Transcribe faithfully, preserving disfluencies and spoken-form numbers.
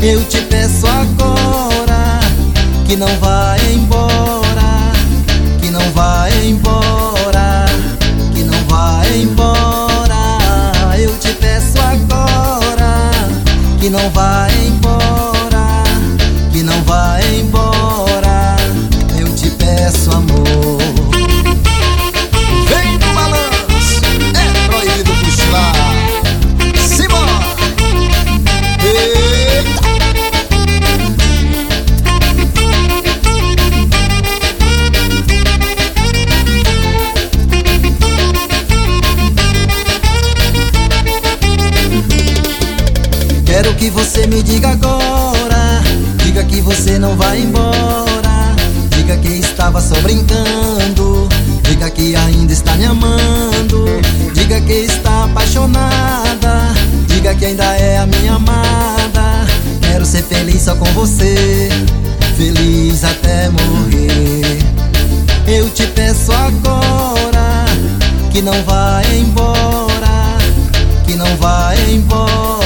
Eu te peço agora que não vai embora, que não vai embora, que não vai embora. Eu te peço agora que não vai embora, que não vai embora. Eu te peço amor. Vem no balanço, é proibido cochilar. Simbora! Eita! Quero que você me diga agora, diga que você não vai embora, diga que estava só brincando, diga que ainda está me amando, diga que está apaixonada, diga que ainda é a minha amada. Quero ser feliz só com você, feliz até morrer. Eu te peço agora que não vai embora, que não vai embora,